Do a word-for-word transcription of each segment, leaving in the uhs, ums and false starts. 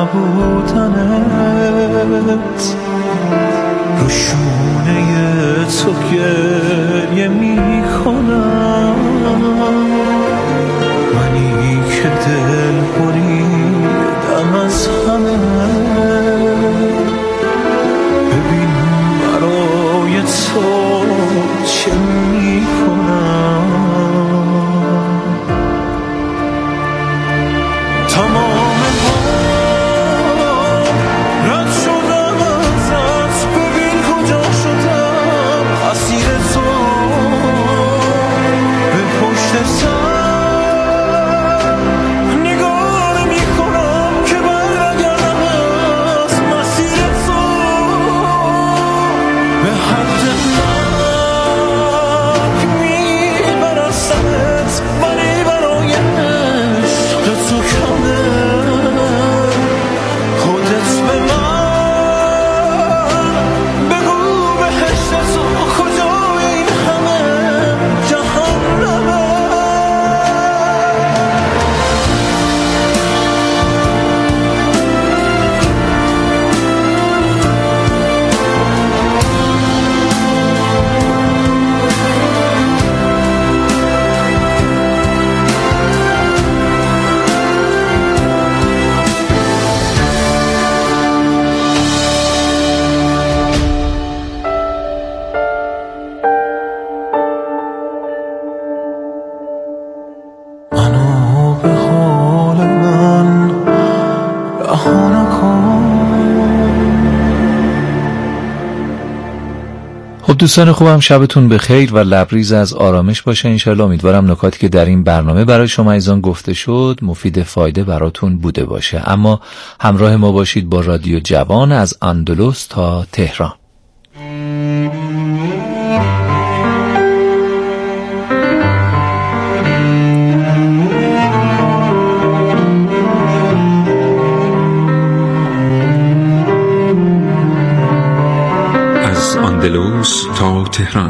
نبودنت، رو شونه تو گریه می کنم، منی که دل بریدم از همه. ببین برای تو چه می کنم، تمام دوستان خوبم، شبتون بخیر و لبریز از آرامش باشه انشالله. امیدوارم نکاتی که در این برنامه برای شما عزیزان گفته شد مفید فایده براتون بوده باشه. اما همراه ما باشید با رادیو جوان از اندلس تا تهران. اندلس تا تهران.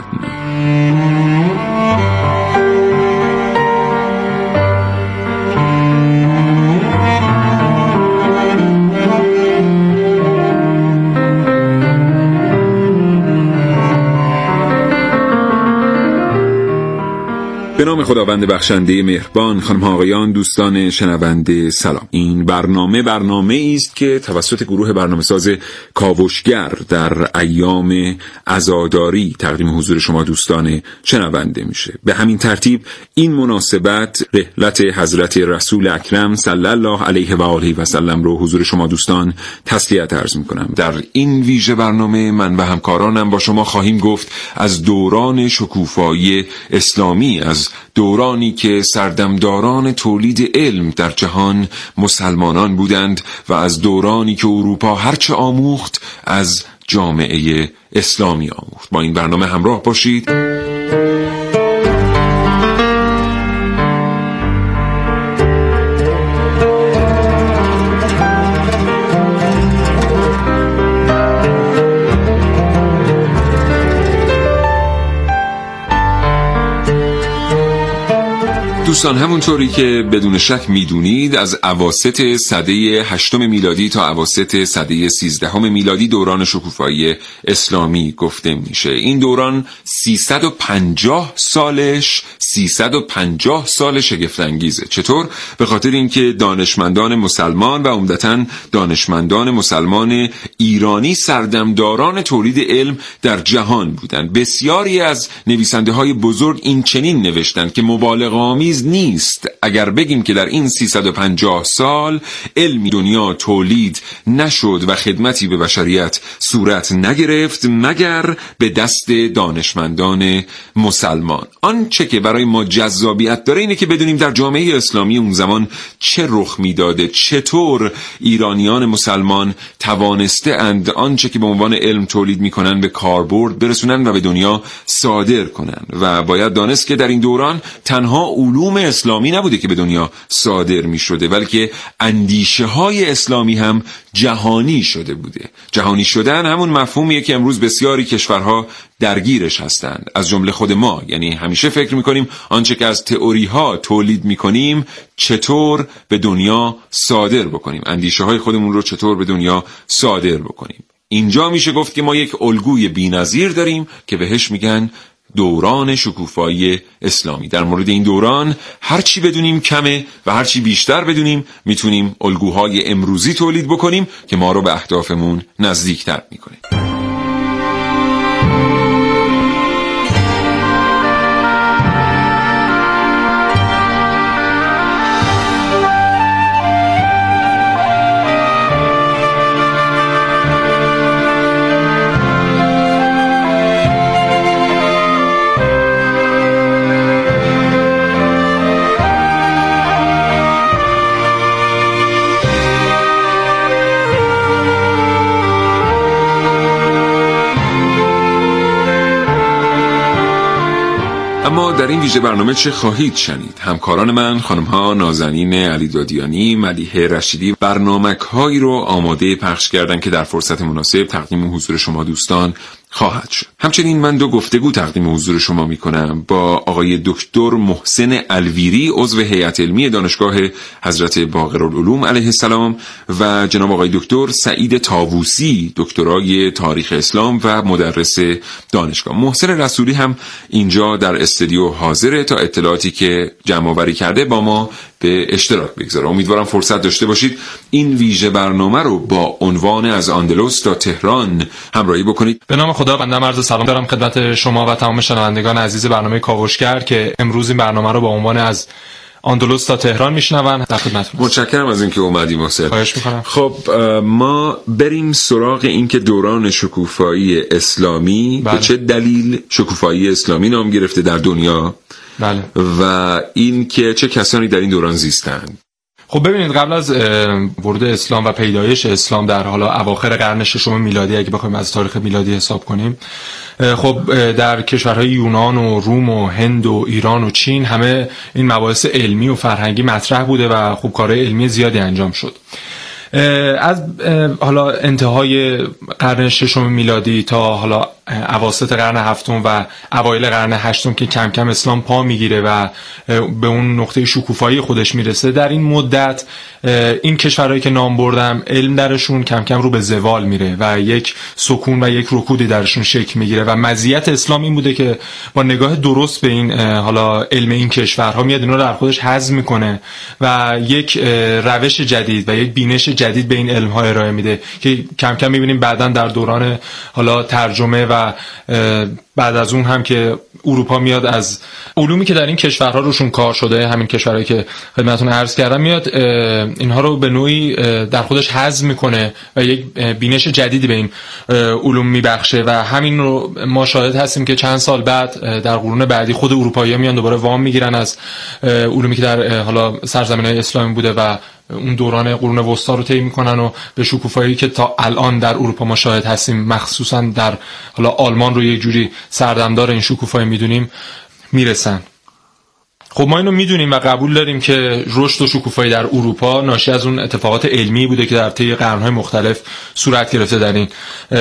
به نام خداوند بخشنده مهربان. خانم ها آقایان، دوستان شنونده سلام. این برنامه برنامه است که توسط گروه برنامه‌ساز کاوشگر در ایام عزاداری تقدیم حضور شما دوستان شنونده میشه. به همین ترتیب این مناسبت رحلت حضرت رسول اکرم صلی الله علیه و آله و سلم رو حضور شما دوستان تسلیت عرض میکنم. در این ویژه برنامه من و همکارانم با شما خواهیم گفت از دوران شکوفایی اسلامی، از دورانی که سردمداران تولید علم در جهان مسلمانان بودند و از دورانی که اروپا هرچه آموخت از جامعه اسلامی آموخت. با این برنامه همراه باشید. دوستان، همونطوری که بدون شک میدونید از اواسط سده هشتم میلادی تا اواسط سده سیزدهم میلادی دوران شکوفایی اسلامی گفته میشه. این دوران سیصد و پنجاه سالش سیصد و پنجاه سال شگفت انگیزه. چطور؟ به خاطر اینکه دانشمندان مسلمان و عمدتاً دانشمندان مسلمان ایرانی سردمداران تولید علم در جهان بودند. بسیاری از نویسنده های بزرگ این چنین نوشتند که مبالغه آمیز نیست اگر بگیم که در این سیصد و پنجاه سال علمی دنیا تولید نشد و خدمتی به بشریت صورت نگرفت مگر به دست دانشمندان مسلمان. آنچه که برای ما جذابیت داره اینه که بدونیم در جامعه اسلامی اون زمان چه رخ میداده، چطور ایرانیان مسلمان توانسته اند آنچه که به عنوان علم تولید میکنن به کاربرد برسونن و به دنیا صادر کنن. و باید دانست که در این دوران تنها علوم علوم اسلامی نبوده که به دنیا صادر می شده، بلکه اندیشه های اسلامی هم جهانی شده بوده. جهانی شدن همون مفهومیه که امروز بسیاری کشورها درگیرش هستند، از جمله خود ما. یعنی همیشه فکر میکنیم آنچه که از تئوری ها تولید میکنیم چطور به دنیا صادر بکنیم، اندیشه های خودمون رو چطور به دنیا صادر بکنیم. اینجا میشه گفت که ما یک الگوی بی‌نظیر داریم که بهش میگن دوران شکوفایی اسلامی. در مورد این دوران هرچی بدونیم کمه و هرچی بیشتر بدونیم میتونیم الگوهای امروزی تولید بکنیم که ما رو به اهدافمون نزدیکتر میکنه. اما در این ویژه برنامه چه خواهید شنید؟ همکاران من خانم‌ها نازنین علیدادیانی، ملیحه رشیدی برنامه‌هایی رو آماده پخش کردن که در فرصت مناسب تقدیم حضور شما دوستان خواهد شد. همچنین من دو گفتگو تقدیم حضور شما می‌کنم با آقای دکتر محسن الویری، عضو هیئت علمی دانشگاه حضرت باقرالعلوم علیه السلام، و جناب آقای دکتر سعید طاووسی، دکترای تاریخ اسلام و مدرس دانشگاه. محسن رسولی هم اینجا در استودیو حاضره تا اطلاعاتی که جمع آوری کرده با ما به اشتراک بگذاره. امیدوارم فرصت داشته باشید این ویژه برنامه رو با عنوان از اندلس تا تهران همراهی بکنید. به نام خدا، بنده عرض سلام دارم خدمت شما و تمام شنوندگان عزیز برنامه کاوشگر که امروز این برنامه رو با عنوان از اندلس تا تهران میشنون. در خدمتتون. متشکرم از اینکه اومدیم محسن. خواهش می‌کنم. خب ما بریم سراغ این که دوران شکوفایی اسلامی بله. به چه دلیل شکوفایی اسلامی نام گرفته در دنیا؟ بله. و این که چه کسانی در این دوران زیستند؟ خب ببینید، قبل از ورود اسلام و پیدایش اسلام در حالا اواخر قرن ششم میلادی، اگه بخوایم از تاریخ میلادی حساب کنیم، خب در کشورهای یونان و روم و هند و ایران و چین همه این مباحث علمی و فرهنگی مطرح بوده و خب کارهای علمی زیادی انجام شد. از حالا انتهای قرن ششم میلادی تا حالا اواسط قرن هفتم و اوایل قرن هشتم که کم کم اسلام پا میگیره و به اون نقطه شکوفایی خودش میرسه، در این مدت این کشورهایی که نام بردم علم درشون کم کم رو به زوال میره و یک سکون و یک رکودی درشون شکل میگیره و مزیت اسلام این بوده که با نگاه درست به این حالا علم این کشورها میاد اینا رو در خودش هضم میکنه و یک روش جدید و یک بینش جدید به این علم ها ارائه میده که کم کم میبینیم بعداً در دوران حالا ترجمه و بعد از اون هم که اروپا میاد از علومی که در این کشورها روشون کار شده، همین کشورهایی که خدمتتون عرض کردم، میاد اینها رو به نوعی در خودش هضم میکنه و یک بینش جدیدی به این علوم میبخشه و همین رو ما شاهد هستیم که چند سال بعد در قرون بعدی خود اروپایی‌ها میان دوباره وام میگیرن از علومی که در حالا سرزمین‌های اسلامی بوده و اون دوران قرون وسطا رو طی میکنن و به شکوفایی که تا الان در اروپا ما شاهد هستیم، مخصوصا در حالا آلمان رو یک جوری سردمدار این شکوفایی میدونیم، میرسن. خب ما اینو میدونیم و قبول داریم که رشد و شکوفایی در اروپا ناشی از اون اتفاقات علمی بوده که در طی قرن‌های مختلف صورت گرفته در این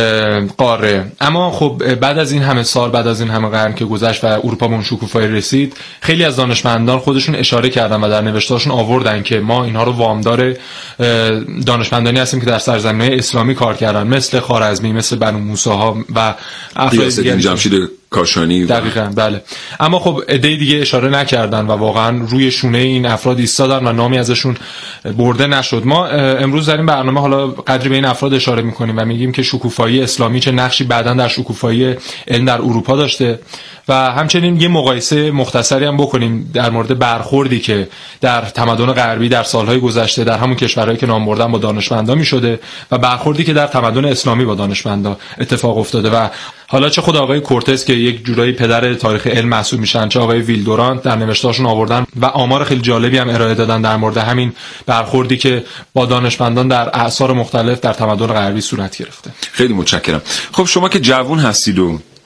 قاره. اما خب بعد از این همه سال، بعد از این همه قرن که گذشت و اروپا به اون شکوفایی رسید، خیلی از دانشمندان خودشون اشاره کردن و در نوشته‌هاشون آوردن که ما اینها رو وامدار دانشمندانی هستیم که در سرزمین‌های اسلامی کار کردن، مثل خوارزمی، مثل بنو موسی‌ها و افراد دیگه، جمشید کاشانی. دقیقاً بله. اما خب عده دیگه اشاره نکردن و واقعا روی شونه این افراد ایستادن و نامی ازشون برده نشد. ما امروز در این برنامه حالا قدری به این افراد اشاره میکنیم و میگیم که شکوفایی اسلامی چه نقشی بعداً در شکوفایی علم در اروپا داشته و همچنین یه مقایسه مختصری هم بکنیم در مورد برخوردی که در تمدن غربی در سالهای گذشته در همون کشورهایی که نام بردم با دانشمندا میشده و برخوردی که در تمدن اسلامی با دانشمندا اتفاق افتاده. و حالا چه خود آقای کورتز که یک جورایی پدر تاریخ علم محسوب میشن، چه آقای ویلدورانت در نوشته‌هاشون آوردن و آمار خیلی جالبی هم ارائه دادن در مورد همین برخوردی که با دانشمندان در اعصار مختلف در تمدن غربی صورت گرفته. خیلی متشکرم. خب شما که جوان هستید و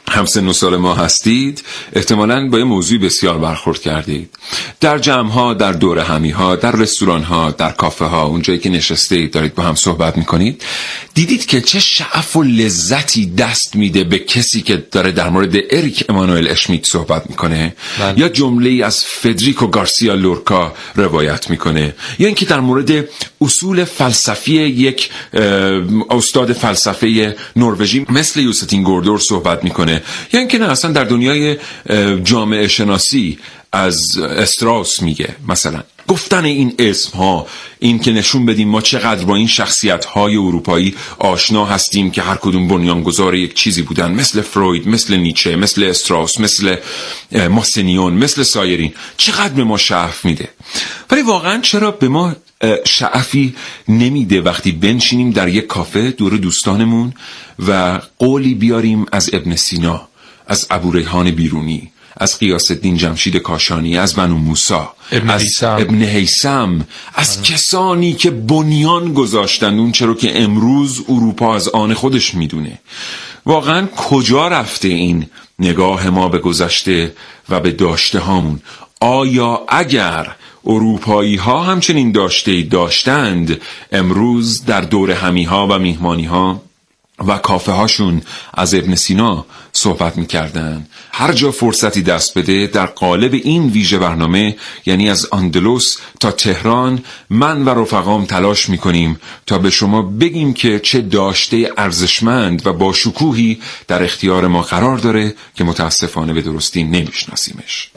همسن و سال ما هستید احتمالاً با یه موضوع بسیار برخورد کردید. در جمع‌ها، در دور همی‌ها، در رستوران‌ها، در کافه‌ها، اونجایی که نشستید دارید با هم صحبت می‌کنید، دیدید که چه شعف و لذتی دست میده به کسی که داره در مورد اریک امانوئل اشمیت صحبت می‌کنه یا جمله‌ای از فدریکو گارسیا لورکا روایت می‌کنه یا اینکه در مورد اصول فلسفی یک استاد فلسفه نروژی مثل یوستین گوردور صحبت می‌کنه یا اینکه نه اصلا در دنیای جامعه شناسی از استراوس میگه. مثلا گفتن این اسم ها، این که نشون بدیم ما چقدر با این شخصیت های اروپایی آشنا هستیم که هر کدوم بنیانگذار یک چیزی بودن، مثل فروید، مثل نیچه، مثل استراوس، مثل ماسینیون، مثل سایرین، چقدر به ما شعف میده. ولی واقعا چرا به ما شعفی نمیده وقتی بنشینیم در یک کافه دور دوستانمون و قولی بیاریم از ابن سینا، از ابوریحان بیرونی، از غیاث الدین جمشید کاشانی، از بنو موسی، ابن از هیثم. ابن هیثم، از کسانی که بنیان گذاشتن اون چرا که امروز اروپا از آن خودش میدونه. واقعا کجا رفته این نگاه ما به گذشته و به داشته هامون؟ آیا اگر اروپایی ها همچنین داشته داشتند امروز در دور همی ها و میهمانی ها و کافه هاشون از ابن سینا صحبت میکردن؟ هر جا فرصتی دست بده در قالب این ویژه برنامه، یعنی از اندلس تا تهران، من و رفقام تلاش میکنیم تا به شما بگیم که چه داشته ارزشمند و با شکوهی در اختیار ما قرار داره که متاسفانه به درستی نمیشناسیمش.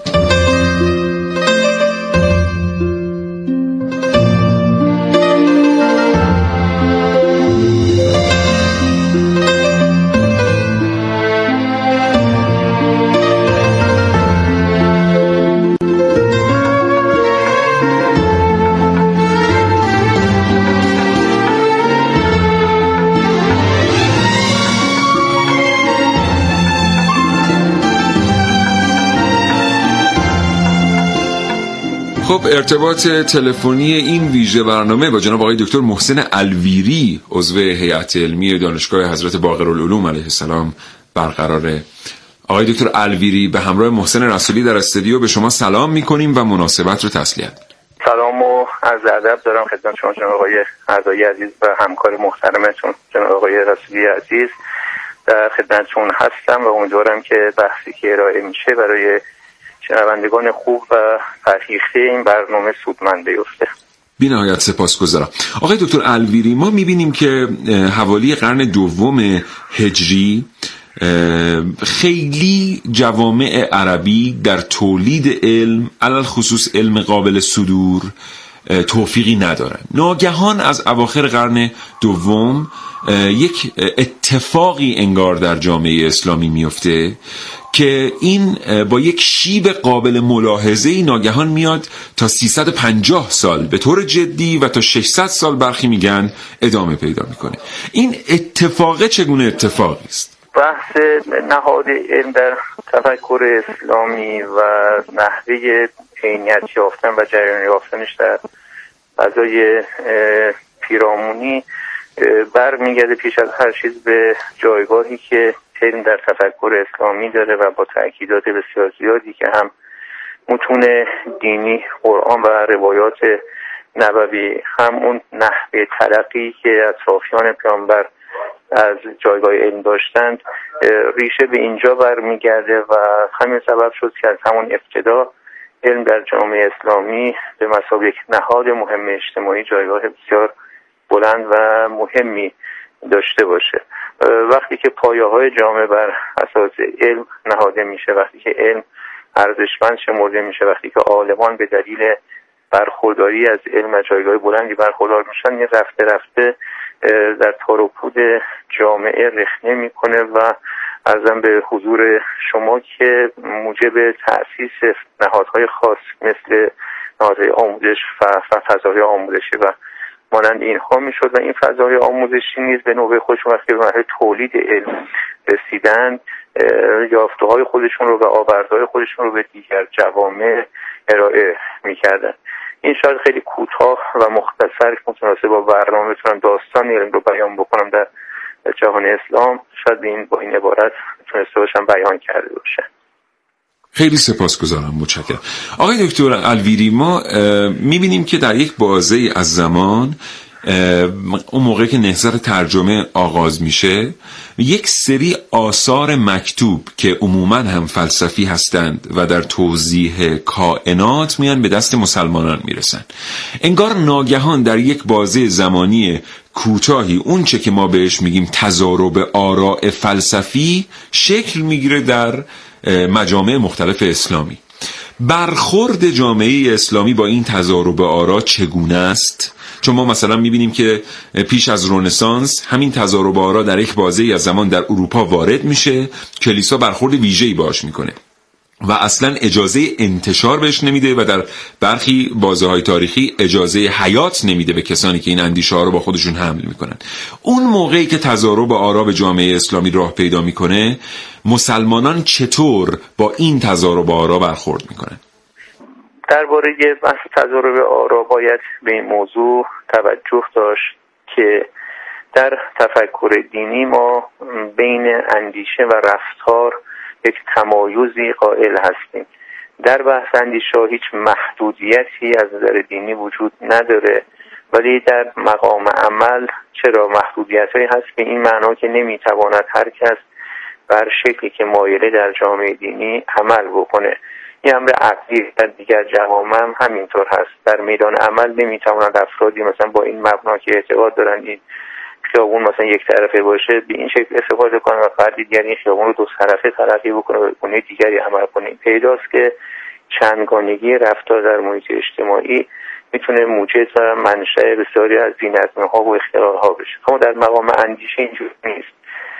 خب ارتباط تلفنی این ویژه برنامه با جناب آقای دکتر محسن الویری، عضو هیئت علمی دانشگاه حضرت باقرالعلوم علیه السلام برقراره. آقای دکتر الویری به همراه محسن رسولی در استودیو به شما سلام میکنیم و مناسبت رو تسلیت. سلام و عرض ادب دارم خدمت شما جناب آقای اعضای عزیز و همکار محترمتون جناب آقای رسولی عزیز. در خدمتتون هستم و امیدوارم که بحثی که ارائه میشه برای شنوندگان خوب و فرهیخته این برنامه سودمند بیفته. بی نهایت سپاسگزارم. آقای دکتر الویری، ما میبینیم که حوالی قرن دوم هجری خیلی جوامع عربی در تولید علم، علل خصوص علم قابل صدور، توفیقی ندارن. ناگهان از اواخر قرن دوم یک اتفاقی انگار در جامعه اسلامی میفته که این با یک شیب قابل ملاحظه‌ای ناگهان میاد تا سیصد و پنجاه سال به طور جدی و تا ششصد سال برخی میگن ادامه پیدا میکنه. این اتفاق چگونه اتفاقی است؟ بحث نهاد علم در تفکر اسلامی و نحوه عینیت یافتن و جریان یافتنش در فضای پیرامونی برمیگرده پیش از هر چیز به جایگاهی که علم در تفکر اسلامی داره و با تأکیدات بسیار زیادی که هم متون دینی، قرآن و روایات نبوی، هم اون نحوه تلقی که اطرافیان پیامبر از جایگاه علم داشتند ریشه به اینجا برمیگرده و همین سبب شد که از همون ابتدا علم در جامعه اسلامی به مثابه یک نهاد مهم اجتماعی جایگاه بسیار بلند و مهمی داشته باشه. وقتی که پایه‌های جامعه بر اساس علم نهاده میشه، وقتی که علم ارزشمند شمرده میشه، وقتی که عالمان به دلیل برخورداری از علم از جایگاه بلندی برخوردار میشن، یه رفته رفته در تار و پود جامعه رخنه میکنه و عرضم به حضور شما که موجب تأسیس نهادهای خاص مثل نهادهای آموزش و فضاهای آموزشی و مانند اینها میشد و این فضای آموزشی نیز به نوبه خودشون وقتی به مرحله تولید علم رسیدن یافته های خودشون رو و آوردهای خودشون رو به دیگر جوامع ارائه میکردن. این شاید خیلی کوتاه و مختصر متناسب با برنامه بتونم داستان علم رو بیان بکنم در جهان اسلام. شاید این با این عبارت تونسته باشن بیان کرده باشن. خیلی سپاسگزارم، متشکرم. آقای دکتر الویری، ما میبینیم که در یک بازه از زمان، اون موقع که نهضت ترجمه آغاز میشه، یک سری آثار مکتوب که عموماً هم فلسفی هستند و در توضیح کائنات میان به دست مسلمانان میرسن. انگار ناگهان در یک بازه زمانی کوتاهی اون چه که ما بهش میگیم تضارب آراء فلسفی شکل میگیره در مجامع مختلف اسلامی. برخورد جامعه اسلامی با این تضارب آراء چگونه است؟ چون ما مثلا میبینیم که پیش از رنسانس همین تضارب آراء در یک بازه‌ای از زمان در اروپا وارد میشه، کلیسا برخورد ویژه‌ای باهاش میکنه و اصلا اجازه انتشار بهش نمیده و در برخی بازه‌های تاریخی اجازه حیات نمیده به کسانی که این اندیشه ها رو با خودشون حمل میکنن. اون موقعی که تضارب آراء به جامعه اسلامی راه پیدا میکنه، مسلمانان چطور با این تضارب آراء برخورد میکنن؟ درباره بحث تضارب آراء باید به این موضوع توجه داشت که در تفکر دینی ما بین اندیشه و رفتار یک تمایزی قائل هستیم. در بحث اندیشه هیچ محدودیتی از نظر دینی وجود نداره، ولی در مقام عمل چرا محدودیت‌هایی هست به این معنا که نمیتواند هر کس بر شکلی که مایله در جامعه دینی عمل بکنه. این امر عقلی در دیگر جوامع هم همینطور هست. در میدان عمل نمیتواند افرادی مثلا با این مبنا که اعتقاد دارن این خیابون مثلا یک طرفه باشه به این شکل استفاده کنه و فرد دیگر این خیابون رو دو طرفه تلقی بکنه و به گونه دیگری عمل کنه. پیداست که چندگانگی رفتار در محیط اجتماعی میتونه موجب و منشأ بسیاری از بی‌نظمی‌ها و اختلال‌ها بشه. اما در مقام اندیشه اینجور نیست.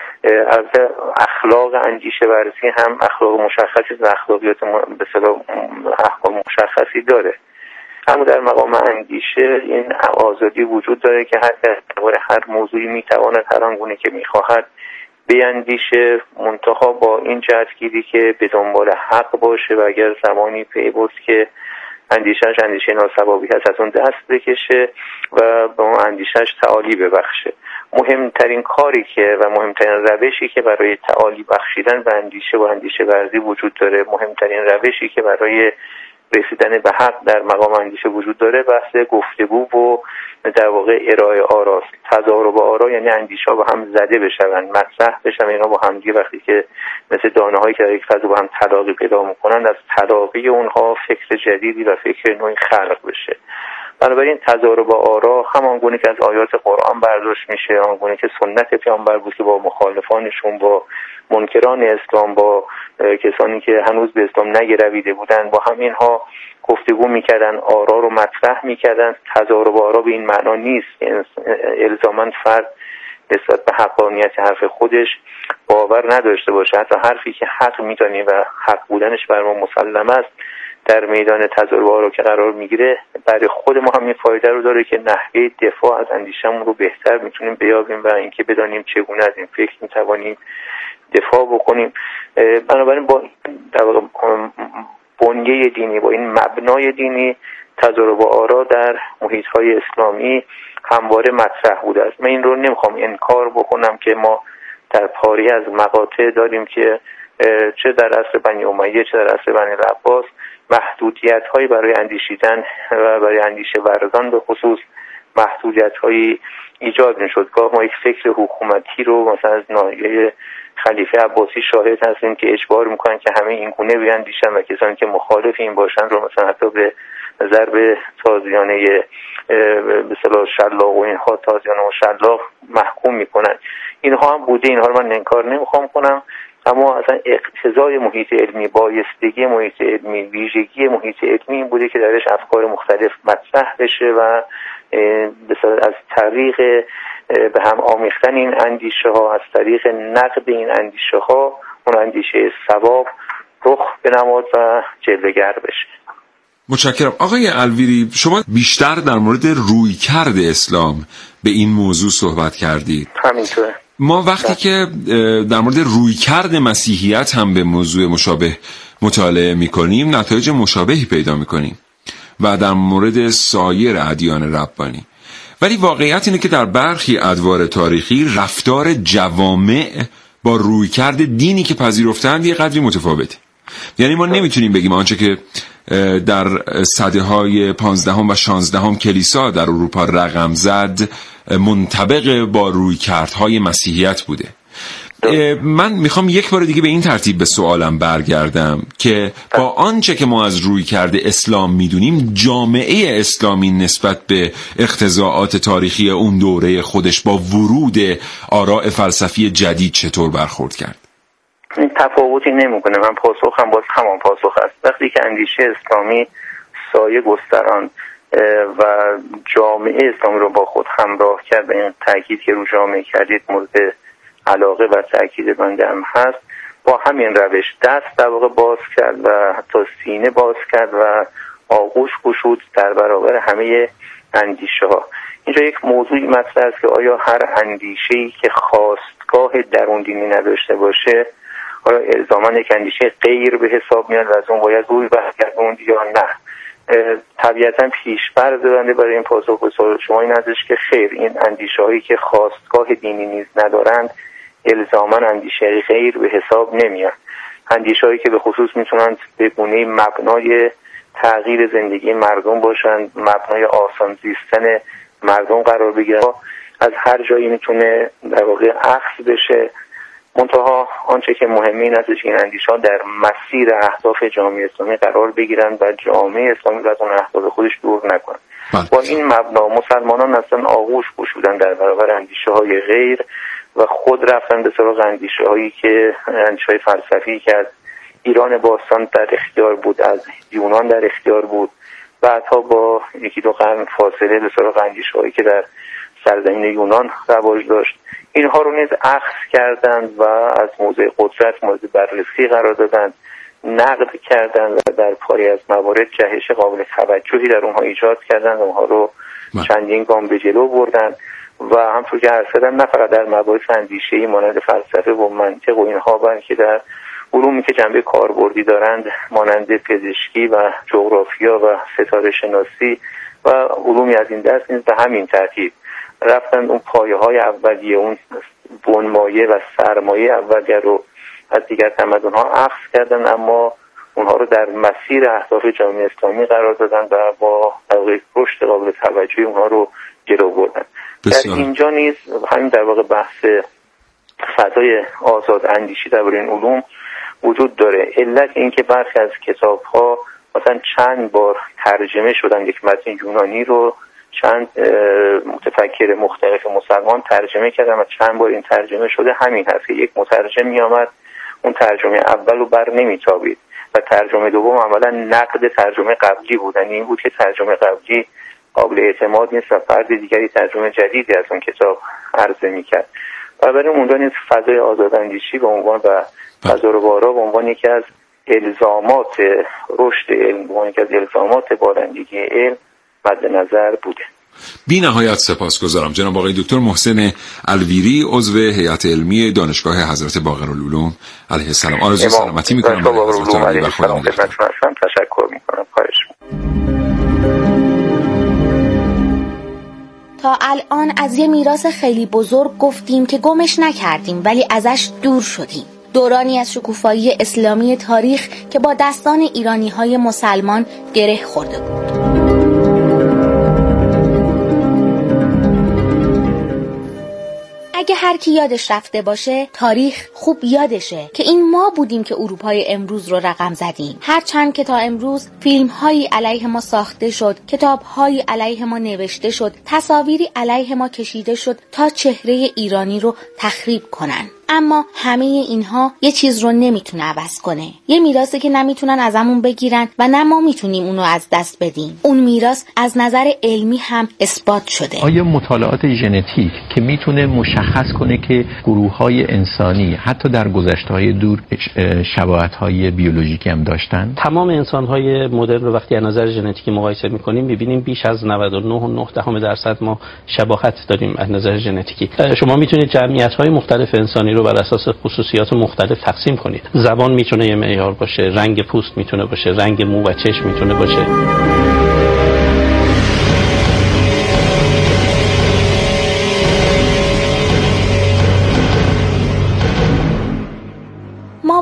از اخلاق اندیشه ورزی هم اخلاق مشخصی و اخلاقیات به اصطلاح احکام مشخصی داره. اما در مقام اندیشه این آزادی وجود داره که هر درباره هر موضوعی میتواند هر آنگونه که میخواهد بیاندیشه، منتها با این جهتگیری که به دنبال حق باشه و اگر زمانی پی برد که اندیشهش اندیشه ناصوابی هست از اون دست بکشه و به اون اندیشهش تعالی ببخشه. مهمترین کاری که و مهمترین روشی که برای تعالی بخشیدن به اندیشه و اندیشه ورزی وجود داره، مهمترین روشی که برای رسیدن به حق در مقام اندیشه وجود داره، بحث گفتگو و در واقع ارائه آراست. تضارب آرا یعنی اندیشه ها با هم زده بشن، مطرح بشن، اینا با هم دیگه وقتی که مثل دانه هایی که در یک فضا با هم تلاقی پیدا میکنن، از تلاقی اونها فکر جدیدی و فکر نوعی خلق بشه. بنابراین تضارب آرا همان گونه که از آیات قرآن برداشت میشه، همان گونه که سنت پیامبر بود که با مخالفانشون، با منکران اسلام، با کسانی که هنوز به اسلام نگرویده بودن، با همینها گفتگو میکردن، آرا رو مطرح میکردن. تضارب آرا به این معنا نیست که الزاماً فرد نسبت به حقانیت حرف خودش باور نداشته باشه. حتی حرفی که حق میدانیم و حق بودنش بر ما مسلم است، در میدان تضارب آرا که قرار میگیره برای خود ما هم این فایده رو داره که نحوه دفاع از اندیشه‌مون رو بهتر میتونیم بیابیم و اینکه بدانیم چگونه از این فکر میتوانیم دفاع بکنیم. بنابراین با در واقع بنیه دینی، با این مبنای دینی، تضارب آرا در محیط‌های اسلامی همواره مطرح بوده است. من این رو نمیخوام انکار بکنم که ما در پاری از مقاطع داریم که چه در عصر بنی امیه چه در عصر بنی العباس محدودیت‌هایی برای اندیشیدن و برای اندیشه ورزان به خصوص محدودیت‌هایی ایجاد می‌شد. گاه ما یک فکر حکومتی رو مثلا از ناحیه خلیفه عباسی شاهد هستیم که اجبار میکنن که همه این گونه بیاندیشن و کسانی که مخالف این باشن رو مثلا حتی به ضرب تازیانه به اصطلاح شلاق و اینها، تازیانه و شلاق محکوم میکنن. اینها هم بوده، اینها رو من انکار نمیخوام کنم، اما اصلا اقتضای محیط علمی، بایستگی محیط علمی، ویژگی محیط علمی این بوده که درش افکار مختلف مطرح بشه و از طریق به هم آمیختن این اندیشه ها، از طریق نقد این اندیشه ها، اون اندیشه ثواب رخ بنماد و جلوه‌گر بشه. متشکرم. آقای الویری، شما بیشتر در مورد رویکرد اسلام به این موضوع صحبت کردید. همینطوره. ما وقتی که در مورد رویکرد مسیحیت هم به موضوع مشابه مطالعه می‌کنیم، نتایج مشابهی پیدا می‌کنیم و در مورد سایر ادیان ربانی. ولی واقعیت اینه که در برخی ادوار تاریخی رفتار جوامع با رویکرد دینی که پذیرفتند یه قدری متفاوته. یعنی ما نمیتونیم بگیم آنچه که در سده‌های پانزدهم و شانزدهم کلیسا در اروپا رقم زد منطبق با رویکردهای مسیحیت بوده. من میخوام یک بار دیگه به این ترتیب به سوالم برگردم که با آنچه که ما از رویکرد اسلام میدونیم، جامعه اسلامی نسبت به اقتضاعات تاریخی اون دوره خودش با ورود آراء فلسفی جدید چطور برخورد کرد؟ تفاوتی نمیکنه. من پاسخم باز همان پاسخ است. وقتی که اندیشه اسلامی سایه گستران و جامعه اسلامی رو با خود همراه کرد و این تاکید که رو جامعه کردید مورد علاقه و تاکید بنده هم هست، با همین روش دست در واقع باز کرد و حتی سینه باز کرد و آغوش گشود در برابر همه اندیشه ها. اینجا یک موضوعی مطرح است که آیا هر اندیشه‌ای که خواستگاه درون دینی نداشته باشه آیا الزاما یک اندیشه غیر به حساب میاد و از اون باید روی برگردوند یا نه؟ طبیعتا پیش‌فرض بنده برای این پاسخ به سوال شما این هستش که خیر، این اندیشه‌هایی که خواستگاه دینی نیز ندارند الزاما اندیشه غیر به حساب نمیاد. اندیشه‌هایی که به خصوص میتونند به گونه‌ای مبنای تغییر زندگی مردم باشند، مبنای آسان زیستن مردم قرار بگیرن، از هر جایی میتونه در واقع اخذ بشه. منتها آنچه که مهمه این است که این اندیشه‌ها در مسیر اهداف جامعه اسلامی قرار بگیرن و جامعه اسلامی رو از اون اهداف خودش دور نکنن. با این مبنا مسلمانان اصلا آغوش گشودن در برابر اندیشه‌های غیر و خود رفتن به سراغ اندیشه‌هایی که اندیشه‌های فلسفی که از ایران باستان در اختیار بود، از یونان در اختیار بود، بعدها با یکی دو قرن فاصله به سراغ اندیشه‌هایی که در سرزمین یونان رواج داشت، اینها رو نیز اخذ کردند و از موضع قدرت مورد بررسی قرار دادند، نقد کردند و در پاری از موارد جهش قابل توجهی در اونها ایجاد کردند و اونها رو چندین گام به جلو بردند و همونطور که عرض کردم نه فقط در مباحث اندیشه‌ای مانند فلسفه و منطق و اینها، بلکه در علومی که جنبه کاربردی دارند مانند پزشکی و جغرافیا و ستاره شناسی و علومی از این دست نیز به همین ترتیب رفتند اون پایه‌های اولیه، اون بنمایه و سرمایه اولیه رو از دیگر تمدن‌ها اخذ کردن، اما اونها رو در مسیر اهداف جامعه اسلامی قرار دادن و با رشد قابل توجهی اونها رو جلو بردن. در اینجا نیز همین در واقع بحث فضای آزاد اندیشی درباره این علوم وجود داره. علت این که برخی از کتاب‌ها مثلا چند بار ترجمه شدن، یک متن یونانی رو چند متفکر مختلف مسلمان ترجمه کردن و چند بار این ترجمه شده. همین هست که یک مترجم می آمد اون ترجمه اول رو بر نمی تابید و ترجمه دوم عملا نقد ترجمه قبلی بود. یعنی این بود که ترجمه قبلی قابل اعتماد نیست و فرد دیگری ترجمه جدیدی از اون کتاب عرضه می کرد. و برای اونجا نیز فضای آزاداندیشی به عنوان و تجربه‌آرا به عنوان یکی از الزامات رشد علم، به عنوان یکی از الزامات بارندگی علم مد نظر بوده. بی نهایت سپاسگزارم جناب آقای دکتر محسن الویری، عضو هیئت علمی دانشگاه حضرت باقرالعلوم علیه السلام. آرزوی سلامتی می‌کنم برای حضرت علی و خدا نگهدار. تشکر می‌کنم. خواهش تا الان از یه میراث خیلی بزرگ گفتیم که گمش نکردیم ولی ازش دور شدیم. دورانی از شکوفایی اسلامی تاریخ که با دستان ایرانی‌های مسلمان گره خورده بود. اگه هر کی یادش رفته باشه، تاریخ خوب یادشه که این ما بودیم که اروپای امروز رو رقم زدیم. هرچند که تا امروز فیلم‌هایی علیه ما ساخته شد، کتاب‌هایی علیه ما نوشته شد، تصاویری علیه ما کشیده شد تا چهره ایرانی رو تخریب کنن، اما همه اینها یه چیز رو نمیتونه عوض کنه. یه میراثی که نمیتونن ازمون بگیرن و نه ما میتونیم اونو از دست بدیم. اون میراث از نظر علمی هم اثبات شده. آیا مطالعات ژنتیک که میتونه مشخص کنه که گروه‌های انسانی حتی در گذشته‌های دور شباهت‌های بیولوژیکی هم داشتن؟ تمام انسان‌های مدرن رو وقتی از نظر ژنتیکی مقایسه می‌کنیم می‌بینیم بیش از نود و نه و نه دهم درصد ما شباهت داریم از نظر ژنتیکی. شما میتونید جمعیت‌های مختلف انسانی رو بر اساس خصوصیات مختلف تقسیم کنید. زبان میتونه یه معیار باشه، رنگ پوست میتونه باشه، رنگ مو و چشم میتونه باشه.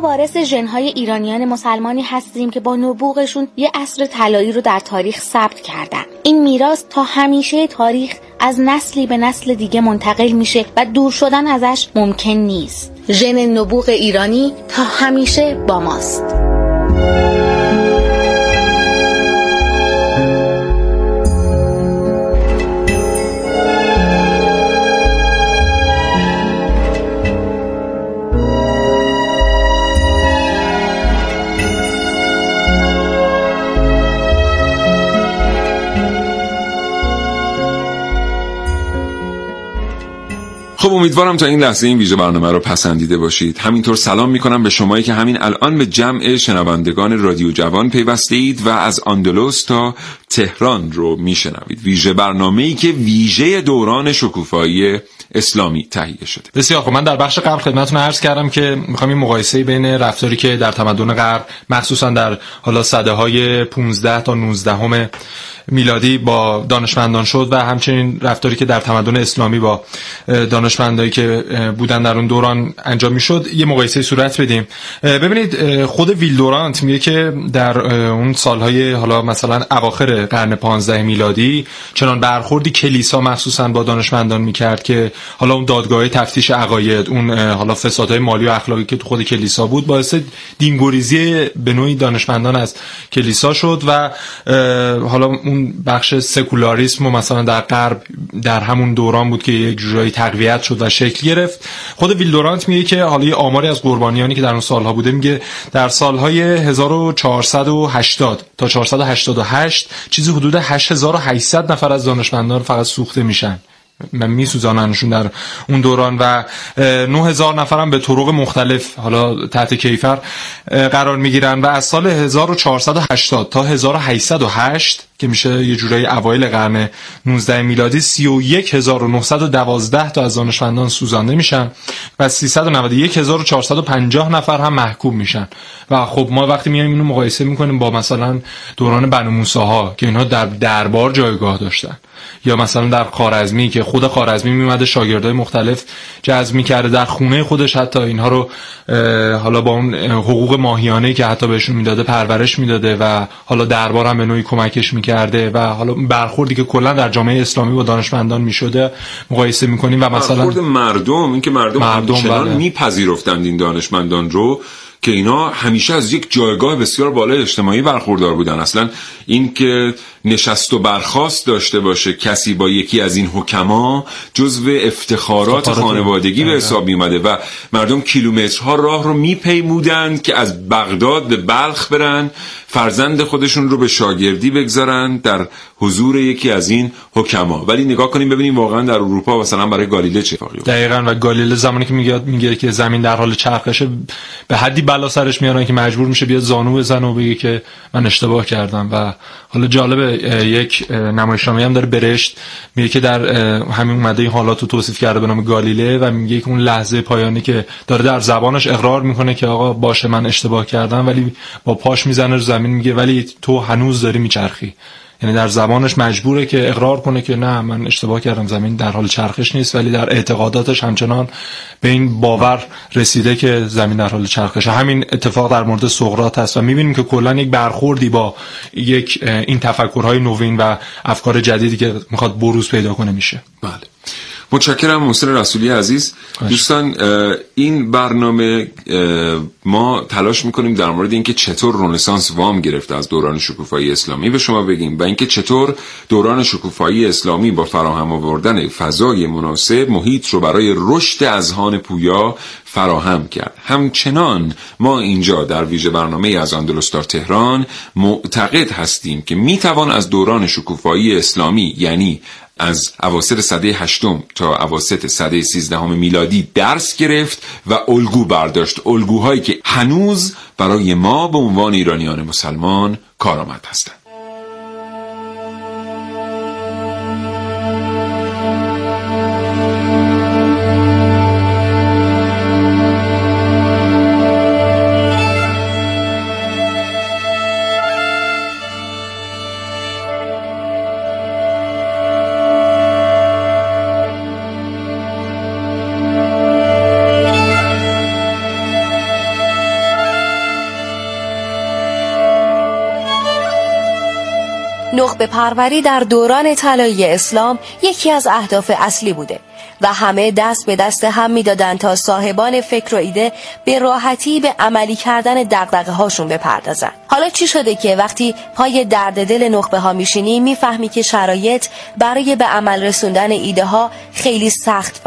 وارث ژن‌های ایرانیان مسلمانی هستیم که با نبوغشون یه عصر طلایی رو در تاریخ ثبت کردن. این میراث تا همیشه تاریخ از نسلی به نسل دیگه منتقل میشه و دور شدن ازش ممکن نیست. ژن نبوغ ایرانی تا همیشه با ماست. خب امیدوارم تا این لحظه این ویژه برنامه رو پسندیده باشید. همینطور سلام میکنم به شمایی که همین الان به جمع شنوندگان رادیو جوان پیوسته اید و از اندلس تا تهران رو میشنوید. ویژه برنامه‌ای که ویژه دوران شکوفایی اسلامی تهیه شده. بسیار خب، من در بخش قبل خدمتتون عرض کردم که میخوام این مقایسه بین رفتاری که در تمدن غرب مخصوصا در حالا سده‌های پانزده تا نوزده میلادی با دانشمندان شد و همچنین رفتاری که در تمدن اسلامی با دانشمندایی که بودن در اون دوران انجام میشد یه مقایسه صورت بدیم. ببینید خود ویلدورانت میگه که در اون سالهای حالا مثلا اواخر قرن پانزده میلادی چنان برخوردی کلیسا مخصوصا با دانشمندان میکرد که حالا اون دادگاه تفتیش عقاید، اون حالا فسادهای مالی و اخلاقی که تو خود کلیسا بود باعث دینگریزی به نوعی دانشمندان از کلیسا شد و حالا اون بخش سکولاریسم و مثلا در غرب در همون دوران بود که یک جورایی تقویت شد و شکل گرفت. خود ویلدورانت میگه که حالا یه آماری از قربانیانی که در اون سالها بوده میگه در سالهای هزار و چهارصد و هشتاد تا چهارصد و هشتاد و هشت چیزی حدود هشت هزار و هشتصد نفر از دانشمندان فقط سوخته میشن، من میسوزاننشون در اون دوران و نه هزار نفرم به طرق مختلف حالا تحت کیفر قرار میگیرن و از سال هزار و چهارصد و هشتاد تا هزار و هشتصد و هشت که میشه یه جورایی اوایل قرن نوزده میلادی سی و یک هزار و نهصد و دوازده تا از دانشمندان سوزانده میشن و سیصد و نود و یک هزار و چهارصد و پنجاه نفر هم محکوم میشن. و خب ما وقتی میایم اینو مقایسه میکنیم با مثلا دوران بنو موسی ها که اینها در دربار جایگاه داشتن یا مثلا در خوارزمی که خود خوارزمی میومده شاگردای مختلف جذب میکرده در خونه خودش، حتی اینها رو حالا با اون حقوق ماهیانه‌ای که حتی بهشون میداده پرورش میداده و حالا دربار هم به نوعی کمکش میکرده و حالا برخوردی که کلا در جامعه اسلامی با دانشمندان میشده مقایسه میکنیم و مثلا برخورد مردم، این که مردم, مردم همچنان بله. میپذیرفتند این دانشمندان رو که اینا همیشه از یک جایگاه بسیار بالای اجتماعی برخوردار بودن. اصلا این که نشست و برخاست داشته باشه کسی با یکی از این حکما جزو افتخارات خانوادگی به حساب می اومده و مردم کیلومترها راه رو میپیمودند که از بغداد به بلخ برن فرزند خودشون رو به شاگردی بگذارن در حضور یکی از این حکما. ولی نگاه کنیم ببینیم واقعا در اروپا مثلا برای گالیله چه اتفاقی افتاد. دقیقاً و گالیله زمانی که میگه میگه که زمین در حال چرخشه به حدی بلا سرش میارن که مجبور میشه بیاد زانو بزنه و بگه که من اشتباه کردم. و حالا جالبه یک نمایشنامه هم داره برشت میگه که در همین اومده این حالات رو توصیف کرده به نام گالیله و میگه که اون لحظه پایانی که داره در زبانش اقرار میکنه که آقا باشه من اشتباه کردم، ولی با پاش میزنه رو زمین میگه ولی تو هنوز داری میچرخی. یعنی در زبانش مجبوره که اقرار کنه که نه من اشتباه کردم، زمین در حال چرخش نیست، ولی در اعتقاداتش همچنان به این باور رسیده که زمین در حال چرخشه. همین اتفاق در مورد سقراط هست و میبینیم که کلا یک برخوردی با یک این تفکرهای نوین و افکار جدیدی که میخواد بروز پیدا کنه میشه. بله، متشکرم محسن رسولی عزیز. دوستان این برنامه ما تلاش میکنیم در مورد اینکه چطور رنسانس وام گرفته از دوران شکوفایی اسلامی به شما بگیم و اینکه چطور دوران شکوفایی اسلامی با فراهم آوردن فضای مناسب محیط رو برای رشد اذهان پویا فراهم کرد. همچنان ما اینجا در ویژه برنامه از اندلس تا تهران معتقد هستیم که میتوان از دوران شکوفایی اسلامی یعنی از اواسط سده هشتم تا اواسط سده سیزدهم میلادی درس گرفت و الگو برداشت، الگوهایی که هنوز برای ما به عنوان ایرانیان مسلمان کارآمد هستند. نخبه پروری در دوران طلایی اسلام یکی از اهداف اصلی بوده و همه دست به دست هم میدادن تا صاحبان فکر و ایده به راحتی به عملی کردن دغدغه هاشون بپردازن. حالا چی شده که وقتی پای درد دل نخبه ها میشینی میفهمی که شرایط برای به عمل رسوندن ایده ها خیلی سخت